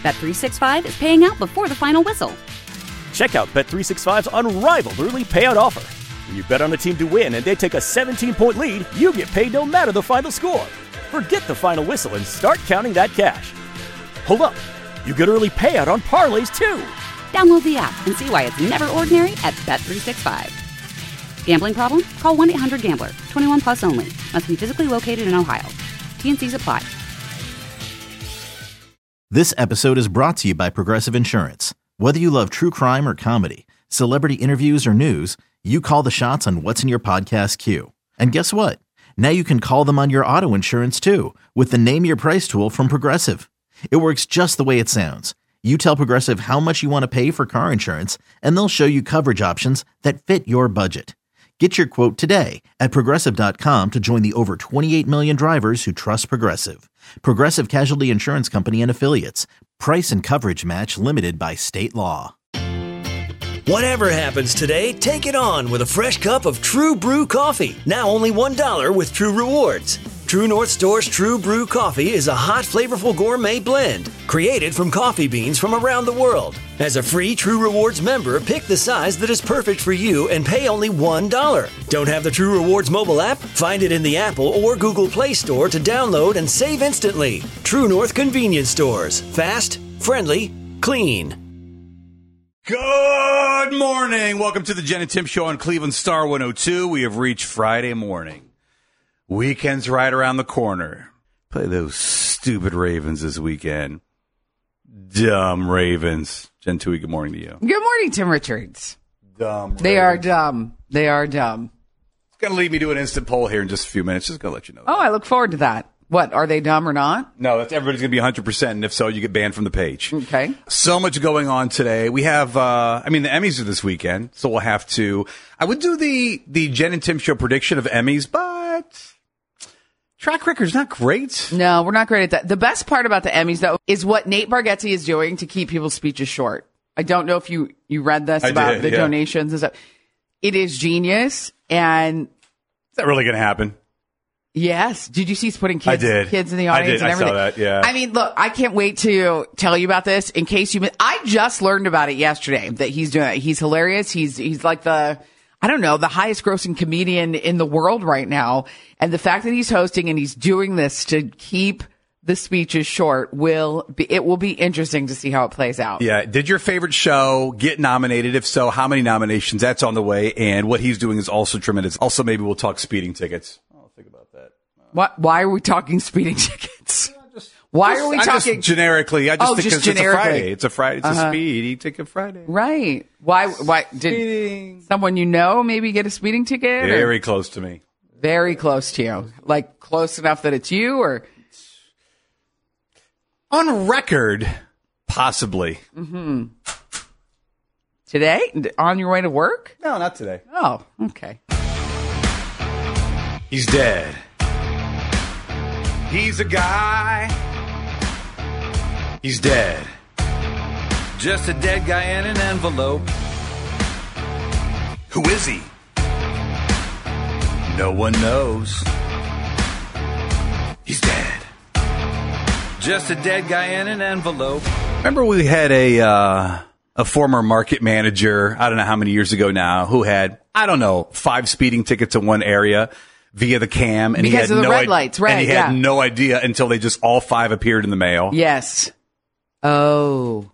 Bet365 is paying out before the final whistle. Check out Bet365's unrivaled early payout offer. When you bet on a team to win and they take a 17-point lead, you get paid no matter the final score. Forget the final whistle and start counting that cash. Hold up. You get early payout on parlays, too. Download the app and see why it's never ordinary at Bet365. Gambling problem? Call 1-800-GAMBLER. 21 plus only. Must be physically located in Ohio. T&Cs apply. This episode is brought to you by Progressive Insurance. Whether you love true crime or comedy, celebrity interviews or news, you call the shots on what's in your podcast queue. And guess what? Now you can call them on your auto insurance too with the Name Your Price tool from Progressive. It works just the way it sounds. You tell Progressive how much you want to pay for car insurance, and they'll show you coverage options that fit your budget. Get your quote today at Progressive.com to join the over 28 million drivers who trust Progressive. Progressive Casualty Insurance Company and Affiliates. Price and coverage match limited by state law. Whatever happens today, take it on with a fresh cup of True Brew coffee. Now only $1 with True Rewards. True North Store's True Brew coffee is a hot, flavorful gourmet blend created from coffee beans from around the world. As a free True Rewards member, pick the size that is perfect for you and pay only $1. Don't have the True Rewards mobile app? Find it in the Apple or Google Play Store to download and save instantly. True North Convenience Stores. Fast, friendly, clean. Good morning. Welcome to the Jen and Tim Show on Cleveland Star 102. We have reached Friday morning. Weekend's right around the corner. Play those stupid Ravens this weekend. Dumb Ravens. Jen Tui, good morning to you. Good morning, Tim Richards. Dumb Ravens. They are dumb. They are dumb. It's going to lead me to an instant poll here in just a few minutes. Just going to let you know. Oh, I look forward to that. What, are they dumb or not? No, everybody's going to be 100%, and if so, you get banned from the page. Okay. So much going on today. We have, the Emmys are this weekend, so we'll have to, I would do the Jen and Tim Show prediction of Emmys, but track record's not great. No, we're not great at that. The best part about the Emmys, though, is what Nate Bargatze is doing to keep people's speeches short. I don't know if you read this about the donations and stuff. It is genius, and is that really going to happen? Yes. Did you see he's putting kids in the audience and everything? I saw that, yeah. I mean, look, I can't wait to tell you about this in case you I just learned about it yesterday that he's doing it. He's hilarious. He's like the highest grossing comedian in the world right now. And the fact that he's hosting and he's doing this to keep the speeches short it will be interesting to see how it plays out. Yeah. Did your favorite show get nominated? If so, how many nominations? That's on the way. And what he's doing is also tremendous. Also, maybe we'll talk speeding tickets. Think about that. Why are we talking speeding tickets? Why are we talking generically? I just think because it's a Friday. It's a Friday. It's a speeding ticket Friday. Right. Why did someone you know maybe get a speeding ticket? Very close to me. Very close to you. Like close enough that it's you or on record, possibly. Mm-hmm. Today? On your way to work? No, not today. Oh, okay. He's dead. He's a guy. He's dead. Just a dead guy in an envelope. Who is he? No one knows. He's dead. Just a dead guy in an envelope. Remember we had a former market manager, I don't know how many years ago now, who had, 5 speeding tickets in one area via the cam, and because he had of the red lights, right? And he had no idea until they just all 5 appeared in the mail. Yes. Oh.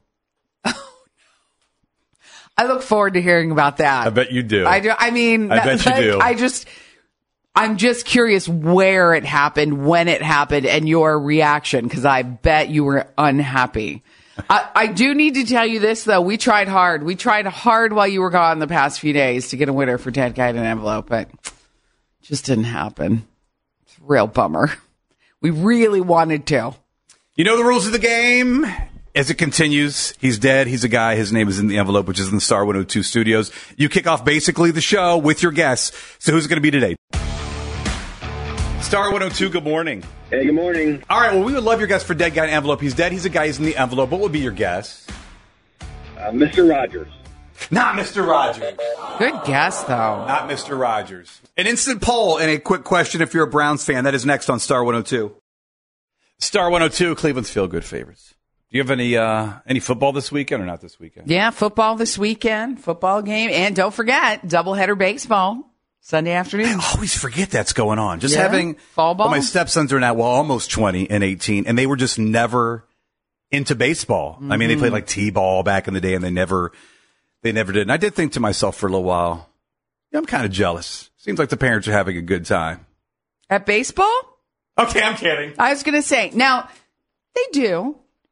I look forward to hearing about that. I bet you do. I do. I mean, I bet you do. I'm just curious where it happened, when it happened, and your reaction, because I bet you were unhappy. I do need to tell you this, though. We tried hard. We tried hard while you were gone the past few days to get a winner for Dead Guy in an Envelope, but just didn't happen. It's a real bummer. We really wanted to. You know the rules of the game. As it continues, he's dead. He's a guy. His name is in the envelope, which is in the Star 102 studios. You kick off basically the show with your guess. So who's it going to be today? Star 102, good morning. Hey, good morning. All right, well, we would love your guess for Dead Guy in Envelope. He's dead. He's a guy. He's in the envelope. What would be your guess? Mr. Rogers. Not Mr. Rogers. Good guess, though. Not Mr. Rogers. An instant poll and a quick question if you're a Browns fan. That is next on Star 102. Star 102, Cleveland's feel-good favorites. Do you have any football this weekend or not this weekend? Yeah, football this weekend, football game. And don't forget, doubleheader baseball Sunday afternoon. I always forget that's going on. Just Yeah. having Fall ball. Well, my stepsons are now almost 20 and 18, and they were just never into baseball. I mean, they played like t-ball back in the day, and they never did. And I did think to myself for a little while, I'm kind of jealous. Seems like the parents are having a good time. At baseball? Okay, I'm kidding. I was going to say, now, they do.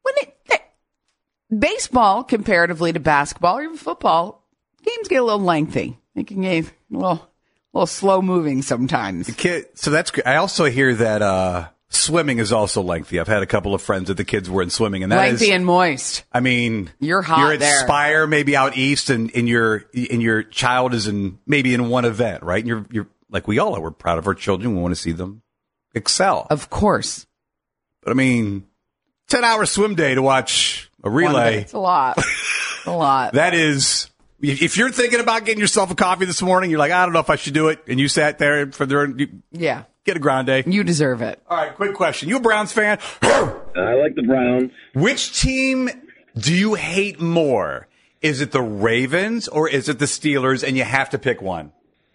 Baseball, comparatively to basketball or even football, games get a little lengthy. They can get a little slow moving sometimes. So that's good. I also hear that swimming is also lengthy. I've had a couple of friends that the kids were in swimming, and that Lengthy is, and moist. I mean, You're hot You're at there. Spire, maybe out east, and your child is maybe in one event, right? And you're like we all are. We're proud of our children. We want to see them excel. Of course. But I mean, 10-hour swim day to watch a relay. It's a lot. It's a lot. That is, if you're thinking about getting yourself a coffee this morning, you're like, I don't know if I should do it, and you sat there Yeah. get a grande. You deserve it. All right, quick question. You a Browns fan? I like the Browns. Which team do you hate more? Is it the Ravens or is it the Steelers, and you have to pick one?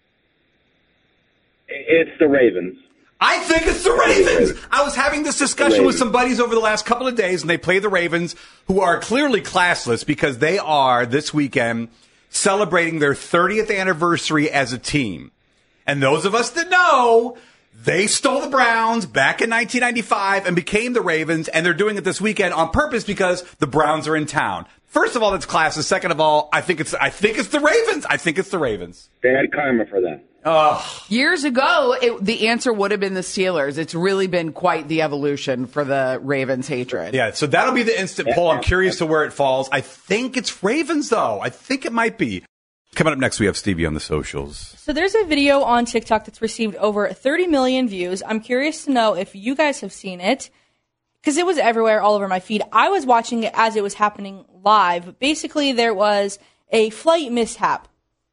It's the Ravens. I think it's the Ravens. I was having this discussion with some buddies over the last couple of days, and they play the Ravens, who are clearly classless because they are, this weekend, celebrating their 30th anniversary as a team. And those of us that know, they stole the Browns back in 1995 and became the Ravens, and they're doing it this weekend on purpose because the Browns are in town. First of all, that's classless. Second of all, I think it's the Ravens. I think it's the Ravens. They had karma for that. Years ago, the answer would have been the Steelers. It's really been quite the evolution for the Ravens' hatred. Yeah, so that'll be the instant poll. I'm curious to where it falls. I think it's Ravens, though. I think it might be. Coming up next, we have Stevie on the socials. So there's a video on TikTok that's received over 30 million views. I'm curious to know if you guys have seen it, because it was everywhere, all over my feed. I was watching it as it was happening live. Basically, there was a flight mishap.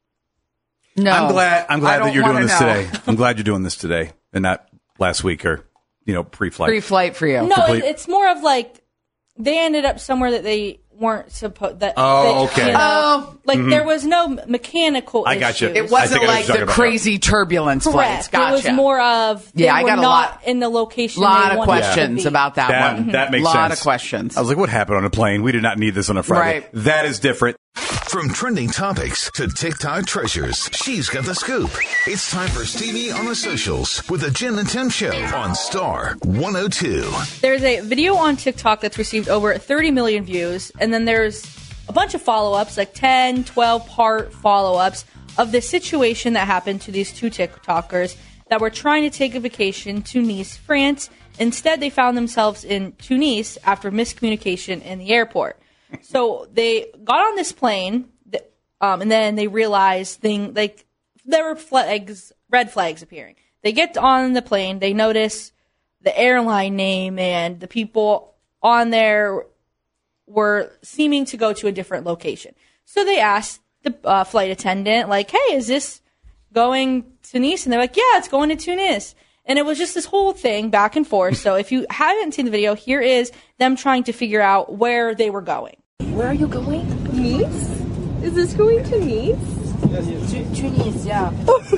No. I'm glad that you're doing this know. today. I'm glad you're doing this today and not last week or, pre-flight. Pre-flight for you. No, it's more of like they ended up somewhere that they weren't supposed. Okay. There was no mechanical. I got you. issues. It wasn't I like the crazy turbulence flights. Correct. Gotcha. It was more of they I were got a not lot in the location. A lot they of wanted questions to be. about that one. That makes lot sense. of questions. I was like, what happened on a plane? We did not need this on a Friday. Right. That is different. From trending topics to TikTok treasures, she's got the scoop. It's time for Stevie on the socials with the Jen and Tim Show on Star 102. There's a video on TikTok that's received over 30 million views, and then there's a bunch of follow-ups, like 10, 12-part follow-ups of the situation that happened to these two TikTokers that were trying to take a vacation to Nice, France. Instead, they found themselves in Tunis after miscommunication in the airport. So they got on this plane, and then they realized there were red flags appearing. They get on the plane, they notice the airline name, and the people on there were seeming to go to a different location. So they asked the flight attendant, like, hey, is this going to Nice? And they're like, yeah, it's going to Tunis. And it was just this whole thing back and forth. So if you haven't seen the video, here is them trying to figure out where they were going. Where are you going? Nice? Is this going to Nice? Tunis, yeah.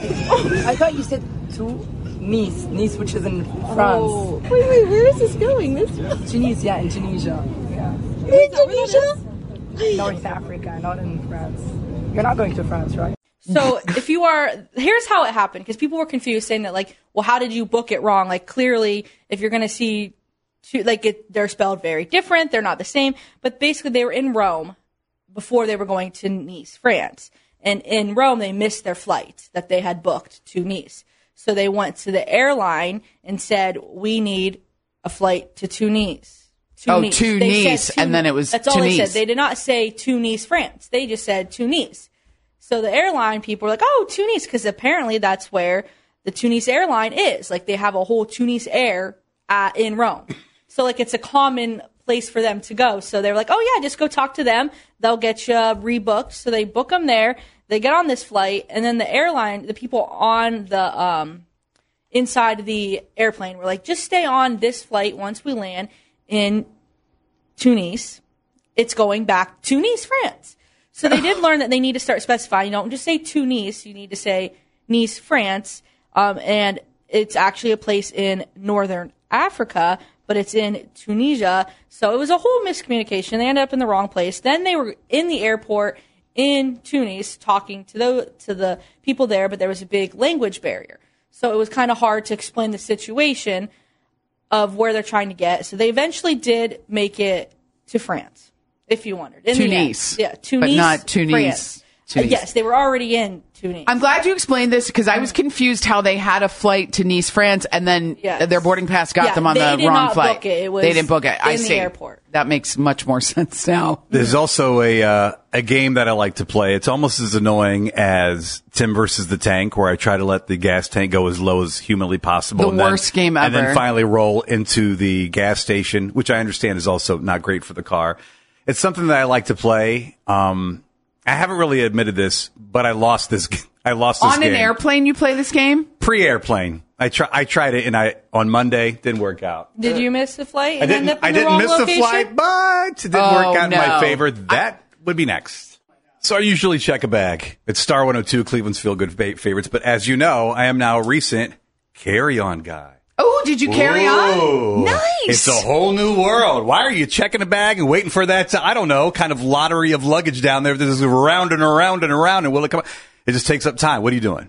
I thought you said to Nice. Nice, which is in France. Oh. Wait, where is this going? Tunis, yeah, in Tunisia. Yeah. In Tunisia? North Africa, not in France. You're not going to France, right? So if you are, here's how it happened, because people were confused saying that, like, well, how did you book it wrong? Like, clearly, if you're going to see, they're spelled very different. They're not the same. But basically, they were in Rome before they were going to Nice, France. And in Rome, they missed their flight that they had booked to Nice. So they went to the airline and said, we need a flight to Tunis. To Nice, and then it was That's all Tunis. they said. They did not say Tunis, France. They just said Tunis. So the airline people were like, oh, Tunis, because apparently that's where the Tunis airline is. Like, they have a whole Tunis Air in Rome. So, like, it's a common place for them to go. So they're like, oh, yeah, just go talk to them. They'll get you rebooked. So they book them there. They get on this flight. And then the airline, the people on the inside of the airplane were like, just stay on this flight once we land in Tunis, it's going back to Nice, France. So they did learn that they need to start specifying. You don't just say Tunis, you need to say Nice, France. And it's actually a place in northern Africa, but it's in Tunisia. So it was a whole miscommunication. They ended up in the wrong place. Then they were in the airport in Tunis talking to the people there, but there was a big language barrier. So it was kind of hard to explain the situation of where they're trying to get. So they eventually did make it to France, if you wondered. Tunis. Yeah, Tunis. But not Tunis. France. Yes, they were already in Tunis. I'm glad you explained this because I was confused how they had a flight to Nice, France, and then their boarding pass got them on the wrong flight. Book it. They didn't book it. I see. In the airport. That makes much more sense now. There's also a game that I like to play. It's almost as annoying as Tim versus the Tank, where I try to let the gas tank go as low as humanly possible. The worst game ever. And then finally roll into the gas station, which I understand is also not great for the car. It's something that I like to play. I haven't really admitted this, but I lost this game. On an airplane, you play this game? Pre-airplane. I tried it, and on Monday didn't work out. Did you miss the flight? I didn't miss the flight, but it didn't work out in my favor. That would be next. So I usually check a bag. It's Star 102, Cleveland's Feel Good favorites. But as you know, I am now a recent carry-on guy. Oh, did you carry on? Nice. It's a whole new world. Why are you checking a bag and waiting for that, I don't know, kind of lottery of luggage down there that is around and around and around, and will it come? It just takes up time. What are you doing?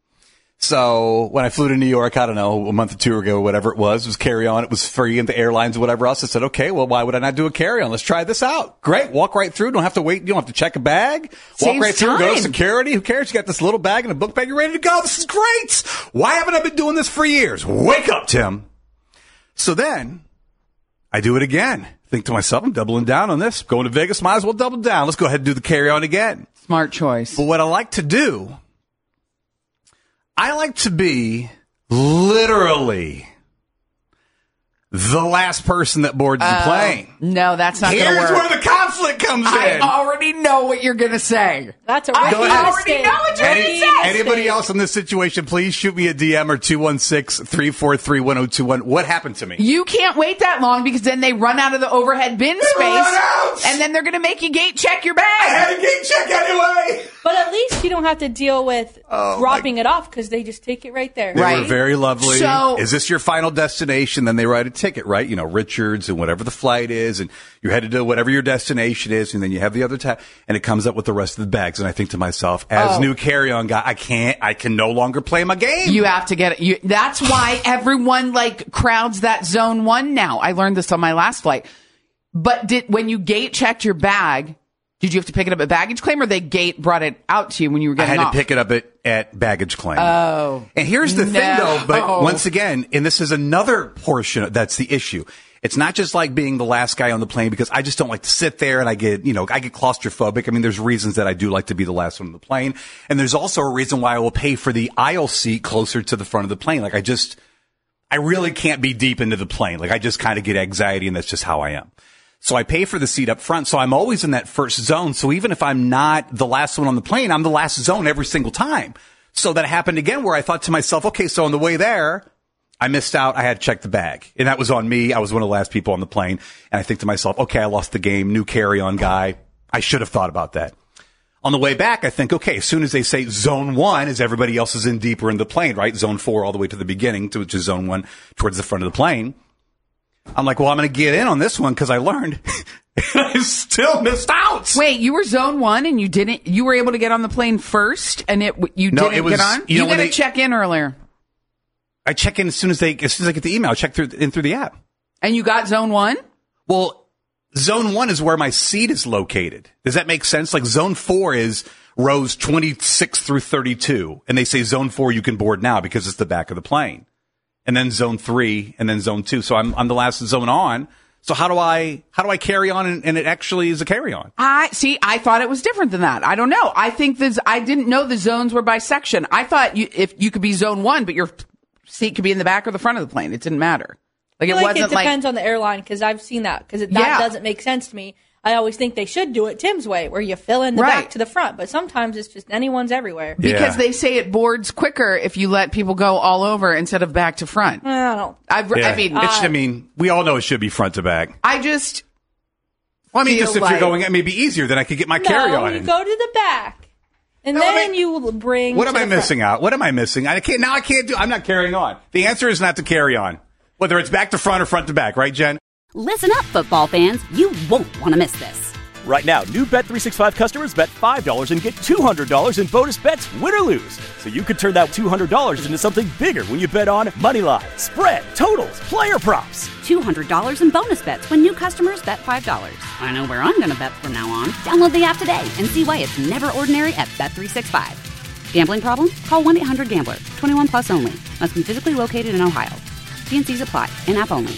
So when I flew to New York, I don't know, a month or two ago, whatever it was carry on. It was free in the airlines and whatever else. I said, okay, well, why would I not do a carry on? Let's try this out. Great. Walk right through. Don't have to wait. You don't have to check a bag. Walk right through. Go to security. Who cares? You got this little bag and a book bag. You're ready to go. This is great. Why haven't I been doing this for years? Wake up, Tim. So then I do it again. Think to myself, I'm doubling down on this. Going to Vegas, might as well double down. Let's go ahead and do the carry on again. Smart choice. But what I like to do, I like to be literally the last person that boards the plane. No, that's not going to work. Here's where the conflict comes in. I already know what you're going to say. That's a I rookie already mistake. know what you're going to say. Anybody else in this situation, please shoot me a DM or 216-343-1021. What happened to me? You can't wait that long because then they run out of the overhead bin space. And then they're going to make you gate check your bag. I had a gate check anyway. But at least you don't have to deal with dropping it off because they just take it right there. They were very lovely. So, is this your final destination? Then they write a ticket, right? You know, Richards and whatever the flight is, and you're headed to whatever your destination is, and then you have the other tab, and it comes up with the rest of the bags. And I think to myself, as new carry-on guy, I can no longer play my game. You have to get it. That's why everyone crowds that zone 1 now. I learned this on my last flight. But when you gate checked your bag, did you have to pick it up at baggage claim, or they brought it out to you when you were getting off? I had to pick it up at baggage claim. Oh. And here's the thing, though, but once again, and this is another portion that's the issue. It's not just like being the last guy on the plane, because I just don't like to sit there and I get claustrophobic. I mean, there's reasons that I do like to be the last one on the plane. And there's also a reason why I will pay for the aisle seat closer to the front of the plane. I really can't be deep into the plane. I just kind of get anxiety, and that's just how I am. So I pay for the seat up front. So I'm always in that first zone. So even if I'm not the last one on the plane, I'm the last zone every single time. So that happened again where I thought to myself, okay, so on the way there, I missed out. I had to check the bag, and that was on me. I was one of the last people on the plane. And I think to myself, okay, I lost the game. New carry-on guy. I should have thought about that. On the way back, I think, okay, as soon as they say zone 1, as everybody else is in deeper in the plane, right? Zone 4 all the way to the beginning, which is zone 1 towards the front of the plane. I'm like, well, I'm going to get in on this one because I learned. I still missed out. Wait, you were zone 1 and you were able to get on the plane first and you didn't get on? You got to check in earlier. I check in as soon as I get the email. I check through the app. And you got zone 1? Well, zone 1 is where my seat is located. Does that make sense? Zone 4 is rows 26 through 32. And they say zone 4 you can board now because it's the back of the plane. And then zone 3 and then zone 2. So I'm the last zone on. So how do I carry on and it actually is a carry on? I thought it was different than that. I don't know. I didn't know the zones were by section. I thought if you could be zone 1, but your seat could be in the back or the front of the plane. It didn't matter. It depends on the airline, because I've seen that, because that doesn't make sense to me. I always think they should do it Tim's way, where you fill in the back to the front, but sometimes it's just anyone's everywhere. Because they say it boards quicker if you let people go all over instead of back to front. I don't know. We all know it should be front to back. Well, I mean, feel just if like- you're going, it may be easier. Then I could get my No, carry-on you in. go to the back, and then you will bring. What am to I the front. missing out? What am I missing? I can't do. I'm not carrying on. The answer is not to carry on, whether it's back to front or front to back, right, Jen? Listen up, football fans. You won't want to miss this. Right now, new Bet365 customers bet $5 and get $200 in bonus bets, win or lose. So you could turn that $200 into something bigger when you bet on money line, spread, totals, player props. $200 in bonus bets when new customers bet $5. I know where I'm going to bet from now on. Download the app today and see why it's never ordinary at Bet365. Gambling problem? Call 1-800-GAMBLER. 21 plus only. Must be physically located in Ohio. T&Cs apply. In-app only.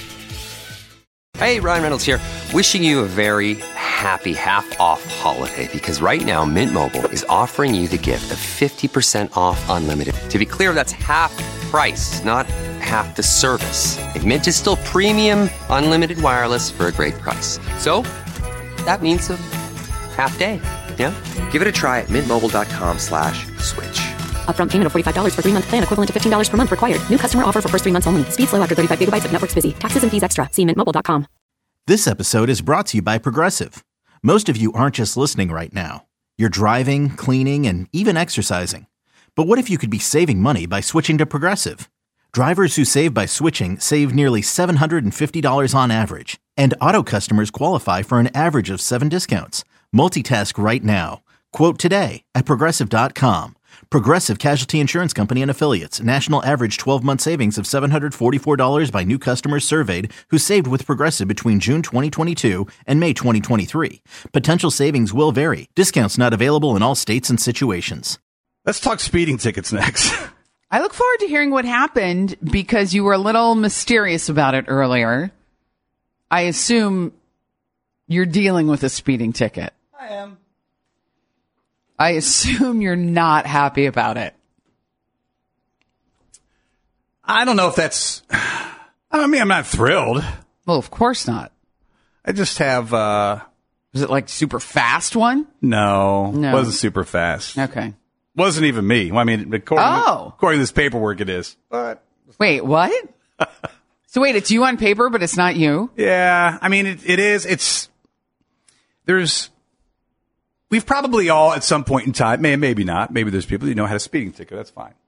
Hey, Ryan Reynolds here. Wishing you a very happy half-off holiday because right now Mint Mobile is offering you the gift of 50% off unlimited. To be clear, that's half price, not half the service. Like, Mint is still premium unlimited wireless for a great price. So that means a half day. Yeah? Give it a try at mintmobile.com/switch. Upfront payment of $45 for 3-month plan equivalent to $15 per month required. New customer offer for first 3 months only. Speed slow after 35 gigabytes if network's busy. Taxes and fees extra. See mintmobile.com. This episode is brought to you by Progressive. Most of you aren't just listening right now. You're driving, cleaning, and even exercising. But what if you could be saving money by switching to Progressive? Drivers who save by switching save nearly $750 on average. And auto customers qualify for an average of 7 discounts. Multitask right now. Quote today at Progressive.com. Progressive Casualty Insurance Company and Affiliates. National average 12-month savings of $744 by new customers surveyed who saved with Progressive between June 2022 and May 2023. Potential savings will vary. Discounts not available in all states and situations. Let's talk speeding tickets next. I look forward to hearing what happened because you were a little mysterious about it earlier. I assume you're dealing with a speeding ticket. I am. I assume you're not happy about it. I don't know if that's... I mean, I'm not thrilled. Well, of course not. I just have... Was it like super fast one? No. Wasn't super fast. Okay. Wasn't even me. Well, I mean, according to this paperwork, it is. But wait, what? So wait, it's you on paper, but it's not you? Yeah. I mean, it is. We've probably all, at some point in time, maybe not. Maybe there's people who had a speeding ticket. That's fine.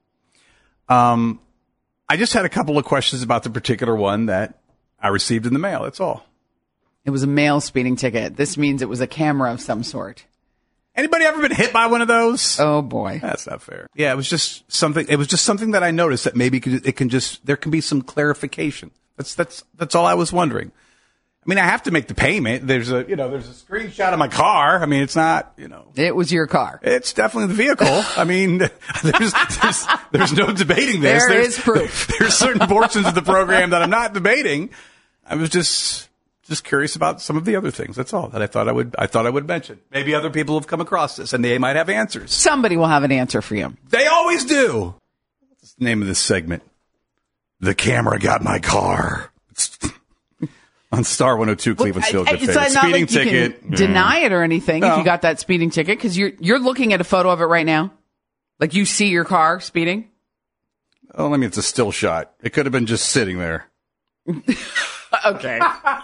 I just had a couple of questions about the particular one that I received in the mail. That's all. It was a mail speeding ticket. This means it was a camera of some sort. Anybody ever been hit by one of those? Oh boy, that's not fair. Yeah, it was just something that I noticed that maybe there can be some clarification. That's all I was wondering. I mean, I have to make the payment. There's a screenshot of my car. I mean, it's not, It was your car. It's definitely the vehicle. I mean, there's no debating this. There is proof. There's certain portions of the program that I'm not debating. I was just curious about some of the other things. That's all that I thought I would mention. Maybe other people have come across this and they might have answers. Somebody will have an answer for you. They always do. What's the name of this segment? The camera got my car. On Star 102, Cleveland's Field Good favorite. Speeding ticket. You can deny it or anything if you got that speeding ticket because you're looking at a photo of it right now. Like you see your car speeding. Oh, I mean, it's a still shot. It could have been just sitting there. Okay.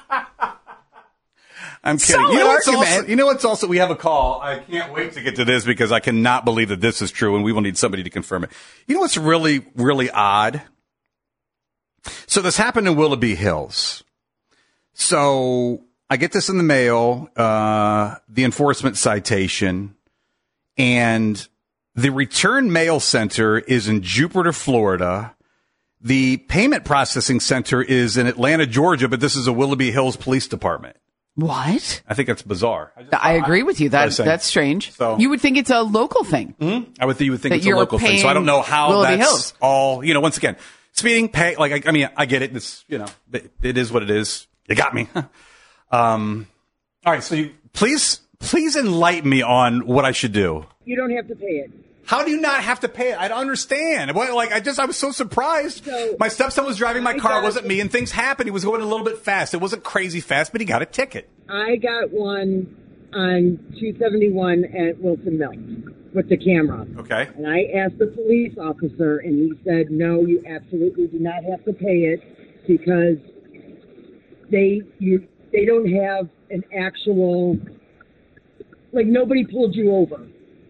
I'm kidding. You know what's also, we have a call. I can't wait to get to this because I cannot believe that this is true and we will need somebody to confirm it. You know what's really, really odd? So this happened in Willoughby Hills. So I get this in the mail, the enforcement citation, and the return mail center is in Jupiter, Florida. The payment processing center is in Atlanta, Georgia, but this is a Willoughby Hills Police Department. What? I think that's bizarre. I agree with you. That's strange. So, you would think it's a local thing. Mm-hmm. You would think it's a local thing. So I don't know how Willoughby that's Hills. all, once again, speeding, pay, I mean, I get it. It's, it is what it is. You got me. All right. So please enlighten me on what I should do. You don't have to pay it. How do you not have to pay it? I don't understand. I was so surprised. My stepson was driving my car. It wasn't me. And things happened. He was going a little bit fast. It wasn't crazy fast, but he got a ticket. I got one on 271 at Wilson Mills with the camera. Okay. And I asked the police officer, and he said, no, you absolutely do not have to pay it because they don't have an actual, like nobody pulled you over.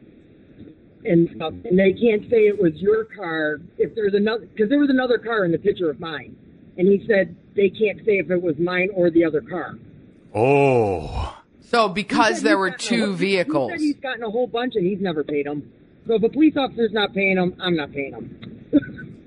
And they can't say it was your car if there's another, because there was another car in the picture of mine. And he said they can't say if it was mine or the other car. Oh. So because there were two vehicles. He said he's gotten a whole bunch and he's never paid them. So if a police officer's not paying them, I'm not paying them.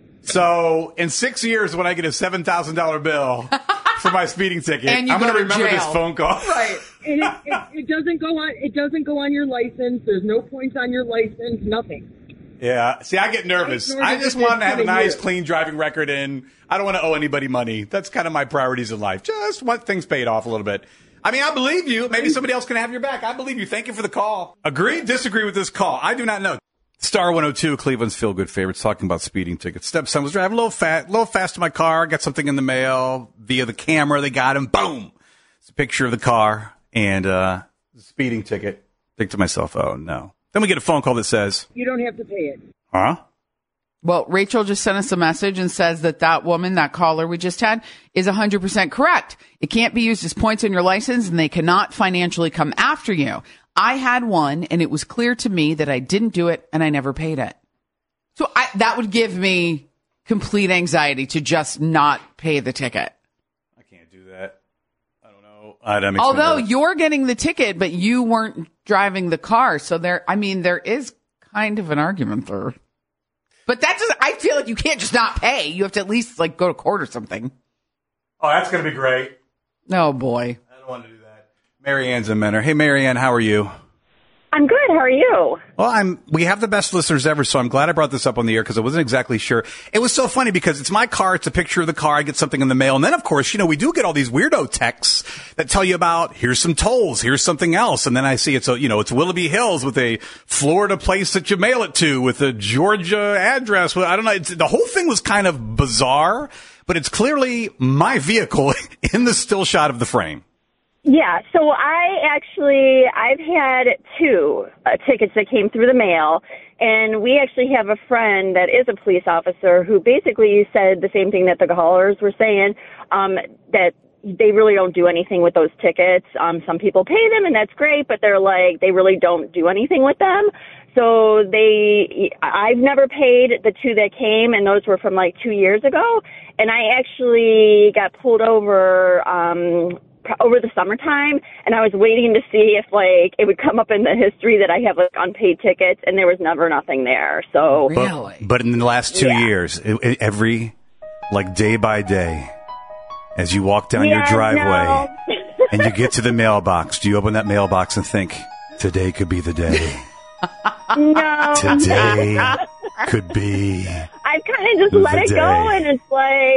So in 6 years, when I get a $7,000 bill for my speeding ticket, I'm going to remember this phone call. Right. And it doesn't go on. It doesn't go on your license. There's no points on your license. Nothing. Yeah. See, I get nervous. I just want to have a nice, clean driving record, and I don't want to owe anybody money. That's kind of my priorities in life. Just want things paid off a little bit. I mean, I believe you. Maybe somebody else can have your back. I believe you. Thank you for the call. Agree? Disagree with this call? I do not know. Star 102, Cleveland's feel-good favorites, talking about speeding tickets. Stepson was driving a little fast in my car, got something in the mail via the camera. They got him. Boom. It's a picture of the car and the speeding ticket. Think to myself, oh, no. Then we get a phone call that says, you don't have to pay it. Huh? Well, Rachel just sent us a message and says that woman, that caller we just had, is 100% correct. It can't be used as points on your license, and they cannot financially come after you. I had one, and it was clear to me that I didn't do it, and I never paid it. So that would give me complete anxiety to just not pay the ticket. I can't do that. I don't know. Although you're getting the ticket, but you weren't driving the car. So there is kind of an argument there. But I feel like you can't just not pay. You have to at least go to court or something. Oh, that's going to be great. Oh, boy. I don't want to do that. Marianne's in Menor. Hey, Marianne, how are you? I'm good. How are you? Well, we have the best listeners ever, so I'm glad I brought this up on the air because I wasn't exactly sure. It was so funny because it's my car, it's a picture of the car, I get something in the mail, and then, of course, we do get all these weirdo texts that tell you about, here's some tolls, here's something else, and then I see it's Willoughby Hills with a Florida place that you mail it to with a Georgia address. I don't know. The whole thing was kind of bizarre, but it's clearly my vehicle in the still shot of the frame. Yeah, so I've had two tickets that came through the mail, and we actually have a friend that is a police officer who basically said the same thing that the callers were saying, that they really don't do anything with those tickets. Some people pay them, and that's great, but they really don't do anything with them. So I've never paid the two that came, and those were from 2 years ago, and I actually got pulled over over the summertime, and I was waiting to see if it would come up in the history that I have unpaid tickets, and there was never nothing there. So really, but in the last 2 years, every day by day, as you walk down your driveway and you get to the mailbox, do you open that mailbox and think, today could be the day? No, today could be. I've kind of just let it go, and it's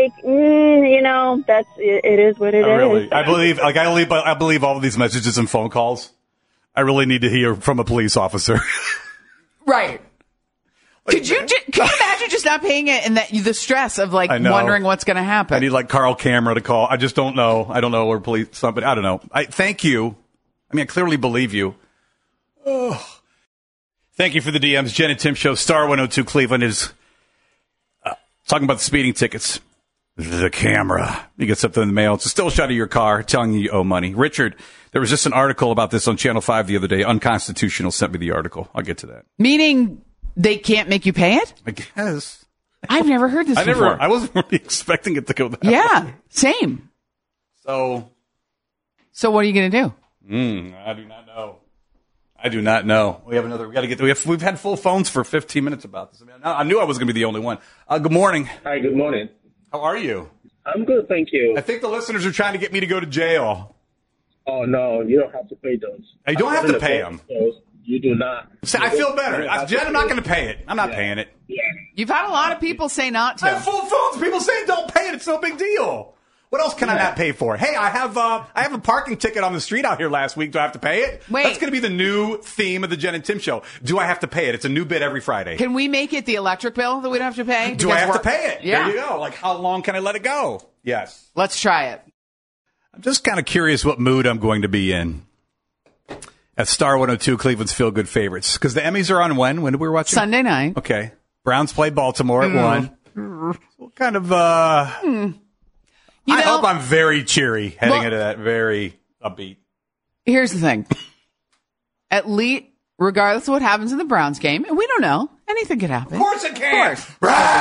it is what it is. I believe all of these messages and phone calls. I really need to hear from a police officer. Right. Could you imagine just not paying it and the stress of wondering what's going to happen? I need Carl Camera to call. I just don't know. I don't know, or police somebody. I don't know. Thank you. I clearly believe you. Oh. Thank you for the DMs. Jen and Tim Show, Star 102 Cleveland is talking about the speeding tickets. The camera. You get something in the mail. It's a still shot of your car telling you owe money. Richard, there was just an article about this on Channel 5 the other day. Unconstitutional sent me the article. I'll get to that. Meaning they can't make you pay it? I guess. I've never heard this before. I wasn't really expecting it to go that way. Yeah, same. So what are you going to do? I do not know. We got to get. We've had full phones for 15 minutes about this. I knew I was going to be the only one. Good morning. Hi, good morning. How are you? I'm good, thank you. I think the listeners are trying to get me to go to jail. Oh, no, you don't have to pay those. I don't have to pay them. You do not. See, I feel better. Jen, I'm not going to pay it. I'm not paying it. Yeah. You've had a lot of people say not to. I have full phones. People say don't pay it. It's no big deal. What else can I not pay for? Hey, I have a parking ticket on the street out here last week. Do I have to pay it? Wait. That's going to be the new theme of the Jen and Tim Show. Do I have to pay it? It's a new bit every Friday. Can we make it the electric bill that we don't have to pay? Do I have to pay it? Yeah. There you go. How long can I let it go? Yes. Let's try it. I'm just kind of curious what mood I'm going to be in at Star 102, Cleveland's Feel Good Favorites. Because the Emmys are on when? When did we watch it? Sunday night. Okay. Browns play Baltimore at 1. What kind of... I hope I'm very cheery heading into that, very upbeat. Here's the thing. At least, regardless of what happens in the Browns game, and we don't know, anything could happen. Of course it can. Of course.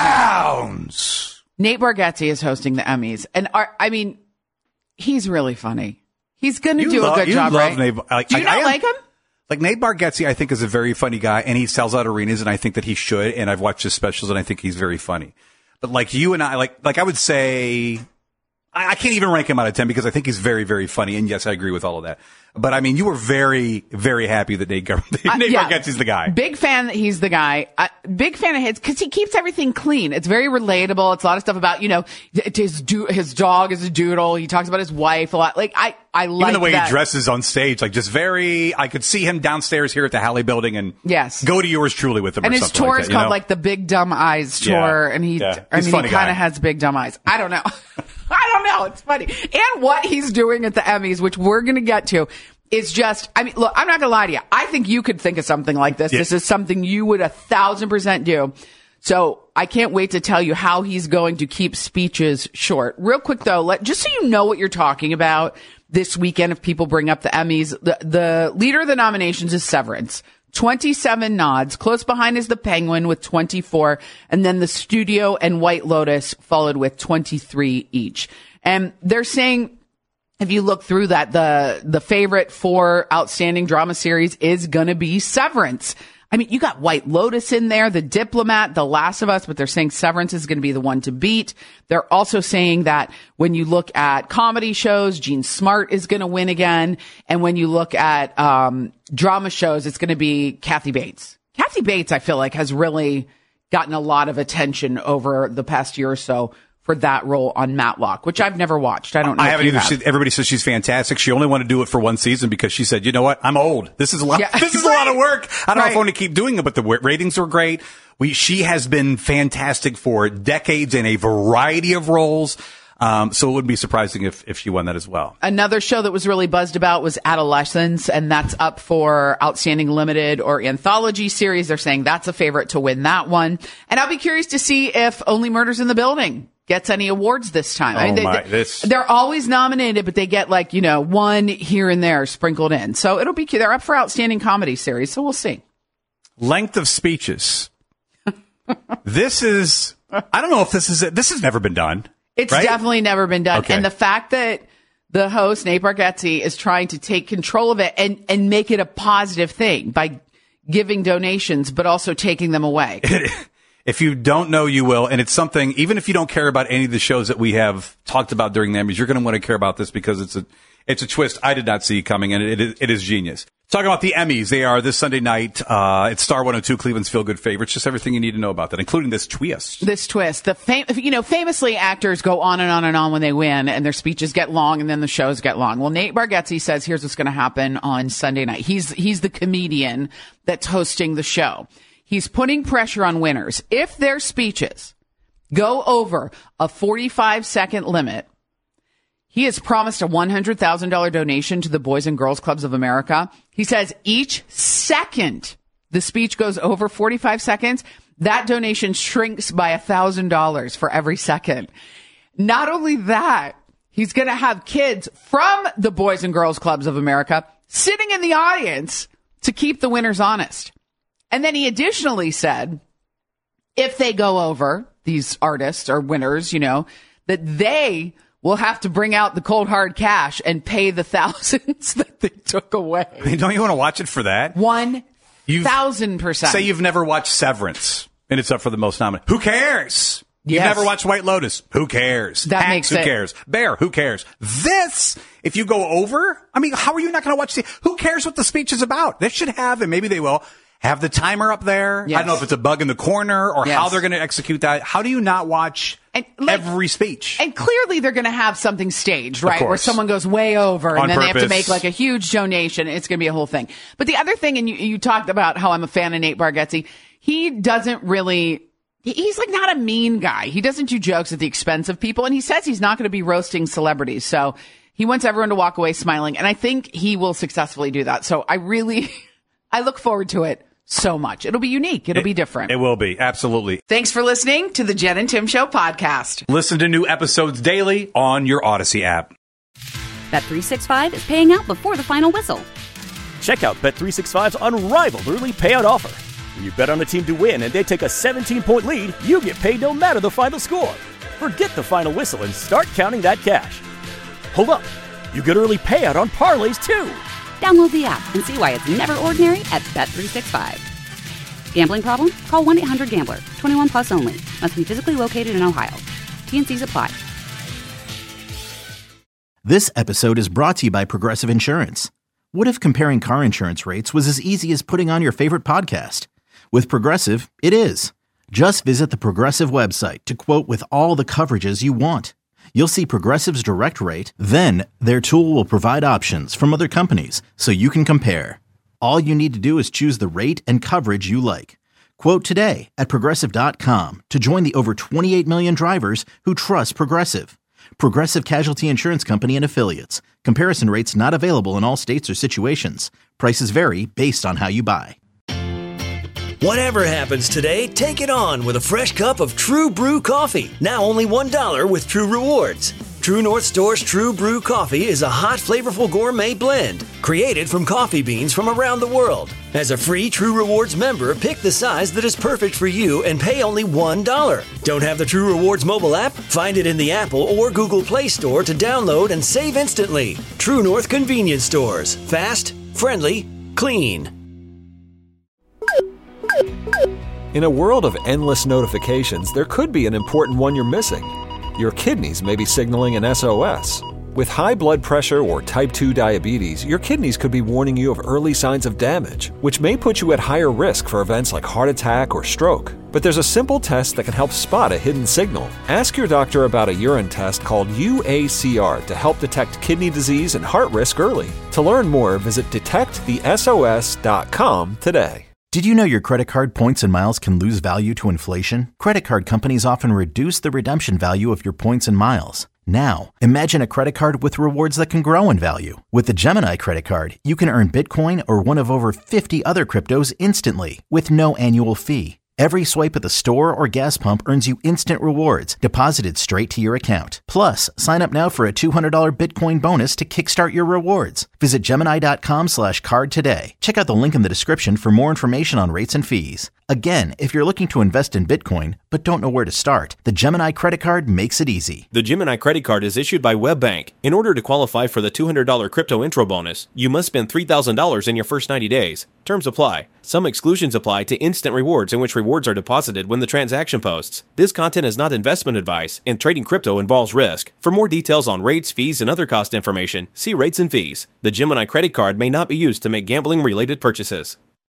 Browns. Nate Bargatze is hosting the Emmys. And, he's really funny. He's going to do a good job, right? Nate, do you not like him? Like Nate Bargatze, I think is a very funny guy, and he sells out arenas, and I think that he should. And I've watched his specials, and I think he's very funny. But like you and I, like I would say, I can't even rank him out of 10 because I think he's very, very funny. And yes, I agree with all of that. But I mean, you were very, very happy that Nate Bargatze's the guy. Big fan that he's the guy. Big fan of his because he keeps everything clean. It's very relatable. It's a lot of stuff about, his dog is a doodle. He talks about his wife a lot. Like, I like even the way that. he dresses on stage, like just very, I could see him downstairs here at the Halley Building and go to yours truly with him. And or his something tour like is that, called like the Big Dumb Eyes tour. And he kind of has big dumb eyes. I don't know. I don't know. It's funny. And what he's doing at the Emmys, which we're going to get to, is just, look, I'm not going to lie to you. I think you could think of something like this. Yeah. This is something you would 1,000% do. So I can't wait to tell you how he's going to keep speeches short. Real quick, though, just so you know what you're talking about this weekend, if people bring up the Emmys, the leader of the nominations is Severance. 27 nods. Close behind is The Penguin with 24. And then The Studio and White Lotus followed with 23 each. And they're saying, if you look through that, the favorite for outstanding drama series is going to be Severance. You got White Lotus in there, The Diplomat, The Last of Us, but they're saying Severance is going to be the one to beat. They're also saying that when you look at comedy shows, Gene Smart is going to win again. And when you look at drama shows, it's going to be Kathy Bates. Kathy Bates, I feel like, has really gotten a lot of attention over the past year or so for that role on Matlock, which I've never watched. I don't know. I haven't either. Everybody says she's fantastic. She only wanted to do it for one season because she said, you know what? I'm old. This is a lot. This is a lot of work. I don't know if I want to keep doing it, but the ratings were great. She has been fantastic for decades in a variety of roles. So it wouldn't be surprising if she won that as well. Another show that was really buzzed about was Adolescence, and that's up for Outstanding Limited or Anthology Series. They're saying that's a favorite to win that one. And I'll be curious to see if Only Murders in the Building gets any awards this time. They're always nominated, but they get one here and there sprinkled in. So it'll be cute. They're up for Outstanding Comedy Series, so we'll see. Length of speeches. This is, I don't know if this has never been done. It's definitely never been done. Okay. And the fact that the host, Nate Bargatze, is trying to take control of it and make it a positive thing by giving donations, but also taking them away. If you don't know, you will. And it's something, even if you don't care about any of the shows that we have talked about during the Emmys, you're going to want to care about this because it's a twist I did not see coming, and it is genius. Talking about the Emmys, they are this Sunday night. It's Star 102, Cleveland's feel-good favorites. Just everything you need to know about that, including this twist. Famously, actors go on and on and on when they win, and their speeches get long, and then the shows get long. Well, Nate Bargatze says, here's what's going to happen on Sunday night. He's the comedian that's hosting the show. He's putting pressure on winners. If their speeches go over a 45-second limit, he has promised a $100,000 donation to the Boys and Girls Clubs of America. He says each second the speech goes over 45 seconds, that donation shrinks by $1,000 for every second. Not only that, he's going to have kids from the Boys and Girls Clubs of America sitting in the audience to keep the winners honest. And then he additionally said, if they go over, these artists or winners, that they will have to bring out the cold hard cash and pay the thousands that they took away. Don't you want to watch it for that? 1,000%. Say you've never watched Severance, and it's up for the most nominated. Who cares? You've never watched White Lotus. Who cares? That makes Who cares? Bear. Who cares? This, if you go over, how are you not going to watch who cares what the speech is about? They should have, and maybe they will, have the timer up there. Yes. I don't know if it's a bug in the corner or how they're going to execute that. How do you not watch every speech? And clearly they're going to have something staged, right? Where someone goes way over and then they have to make a huge donation. It's going to be a whole thing. But the other thing, and you talked about how I'm a fan of Nate Bargatze, he doesn't really... He's not a mean guy. He doesn't do jokes at the expense of people. And he says he's not going to be roasting celebrities. So he wants everyone to walk away smiling. And I think he will successfully do that. So I look forward to it so much. It'll be unique. It'll be different. It will be. Absolutely. Thanks for listening to the Jen and Tim Show podcast. Listen to new episodes daily on your Odyssey app. Bet365 is paying out before the final whistle. Check out Bet365's unrivaled early payout offer. When you bet on a team to win and they take a 17-point lead, you get paid no matter the final score. Forget the final whistle and start counting that cash. Hold up. You get early payout on parlays, too. Download the app and see why it's never ordinary at Bet365. Gambling problem? Call 1-800-GAMBLER. 21 plus only. Must be physically located in Ohio. T&Cs apply. This episode is brought to you by Progressive Insurance. What if comparing car insurance rates was as easy as putting on your favorite podcast? With Progressive, it is. Just visit the Progressive website to quote with all the coverages you want. You'll see Progressive's direct rate, then their tool will provide options from other companies so you can compare. All you need to do is choose the rate and coverage you like. Quote today at Progressive.com to join the over 28 million drivers who trust Progressive. Progressive Casualty Insurance Company and Affiliates. Comparison rates not available in all states or situations. Prices vary based on how you buy. Whatever happens today, take it on with a fresh cup of True Brew coffee. Now only $1 with True Rewards. True North Store's True Brew coffee is a hot, flavorful gourmet blend created from coffee beans from around the world. As a free True Rewards member, pick the size that is perfect for you and pay only $1. Don't have the True Rewards mobile app? Find it in the Apple or Google Play Store to download and save instantly. True North Convenience Stores. Fast, friendly, clean. In a world of endless notifications, there could be an important one you're missing. Your kidneys may be signaling an SOS. With high blood pressure or type 2 diabetes, your kidneys could be warning you of early signs of damage, which may put you at higher risk for events like heart attack or stroke. But there's a simple test that can help spot a hidden signal. Ask your doctor about a urine test called UACR to help detect kidney disease and heart risk early. To learn more, visit detectthesos.com today. Did you know your credit card points and miles can lose value to inflation? Credit card companies often reduce the redemption value of your points and miles. Now, imagine a credit card with rewards that can grow in value. With the Gemini credit card, you can earn Bitcoin or one of over 50 other cryptos instantly with no annual fee. Every swipe at the store or gas pump earns you instant rewards deposited straight to your account. Plus, sign up now for a $200 Bitcoin bonus to kickstart your rewards. Visit Gemini.com/card today. Check out the link in the description for more information on rates and fees. Again, if you're looking to invest in Bitcoin but don't know where to start, the Gemini credit card makes it easy. The Gemini credit card is issued by WebBank. In order to qualify for the $200 crypto intro bonus, you must spend $3,000 in your first 90 days. Terms apply. Some exclusions apply to instant rewards in which rewards are deposited when the transaction posts. This content is not investment advice, and trading crypto involves risk. For more details on rates, fees, and other cost information, see rates and fees. The Gemini credit card may not be used to make gambling-related purchases.